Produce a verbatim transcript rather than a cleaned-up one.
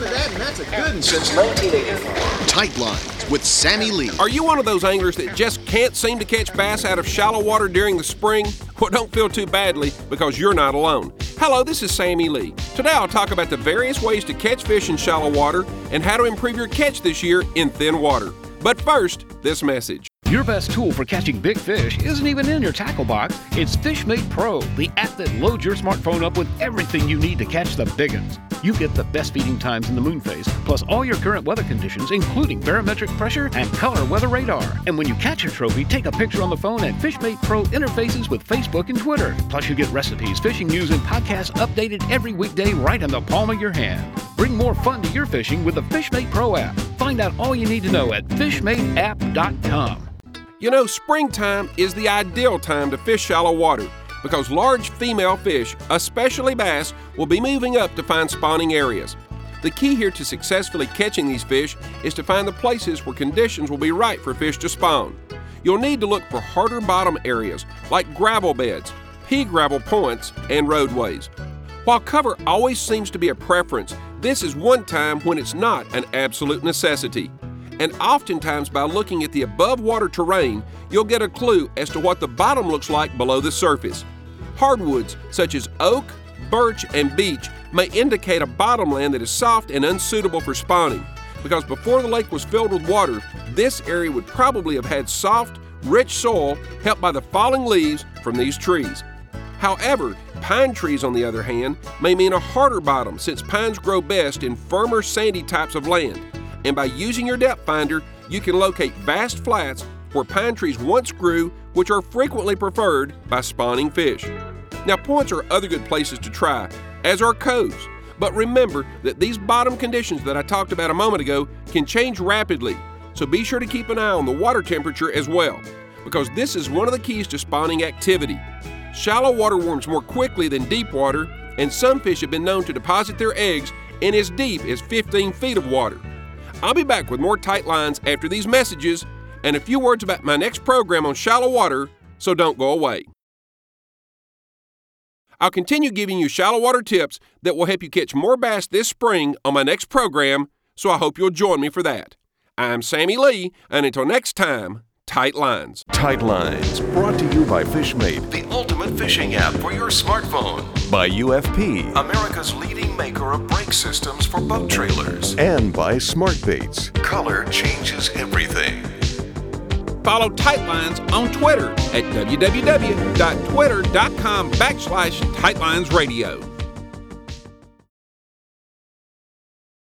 of that, and that's a good one. Since nineteen eighty-four. Tight Lines with Sammy Lee. Are you one of those anglers that just can't seem to catch bass out of shallow water during the spring? Well, don't feel too badly, because you're not alone. Hello, this is Sammy Lee. Today I'll talk about the various ways to catch fish in shallow water and how to improve your catch this year in thin water. But first, this message. Your best tool for catching big fish isn't even in your tackle box. It's FishMate Pro, the app that loads your smartphone up with everything you need to catch the big ones. You get the best feeding times in the moon phase, plus all your current weather conditions, including barometric pressure and color weather radar. And when you catch your trophy, take a picture on the phone, and FishMate Pro interfaces with Facebook and Twitter. Plus, you get recipes, fishing news, and podcasts updated every weekday right in the palm of your hand. Bring more fun to your fishing with the FishMate Pro app. Find out all you need to know at fish mate app dot com. You know, springtime is the ideal time to fish shallow water because large female fish, especially bass, will be moving up to find spawning areas. The key here to successfully catching these fish is to find the places where conditions will be right for fish to spawn. You'll need to look for harder bottom areas like gravel beds, pea gravel points, and roadways. While cover always seems to be a preference, this is one time when it's not an absolute necessity. And oftentimes by looking at the above water terrain, you'll get a clue as to what the bottom looks like below the surface. Hardwoods such as oak, birch, and beech may indicate a bottomland that is soft and unsuitable for spawning, because before the lake was filled with water, this area would probably have had soft, rich soil helped by the falling leaves from these trees. However, pine trees, on the other hand, may mean a harder bottom, since pines grow best in firmer, sandy types of land. And by using your depth finder, you can locate vast flats where pine trees once grew, which are frequently preferred by spawning fish. Now, points are other good places to try, as are coves. But remember that these bottom conditions that I talked about a moment ago can change rapidly, so be sure to keep an eye on the water temperature as well, because this is one of the keys to spawning activity. Shallow water warms more quickly than deep water, and some fish have been known to deposit their eggs in as deep as fifteen feet of water. I'll be back with more Tight Lines after these messages and a few words about my next program on shallow water, so don't go away. I'll continue giving you shallow water tips that will help you catch more bass this spring on my next program, so I hope you'll join me for that. I'm Sammy Lee, and until next time, Tight Lines. Tight Lines, brought to you by FishMate, The ultimate fishing app for your smartphone. by U F P, America's leading maker of brake systems for boat trailers. and by SmartBaits. Color changes everything. Follow Tight Lines on Twitter at www.twitter.com backslash Tightlinesradio.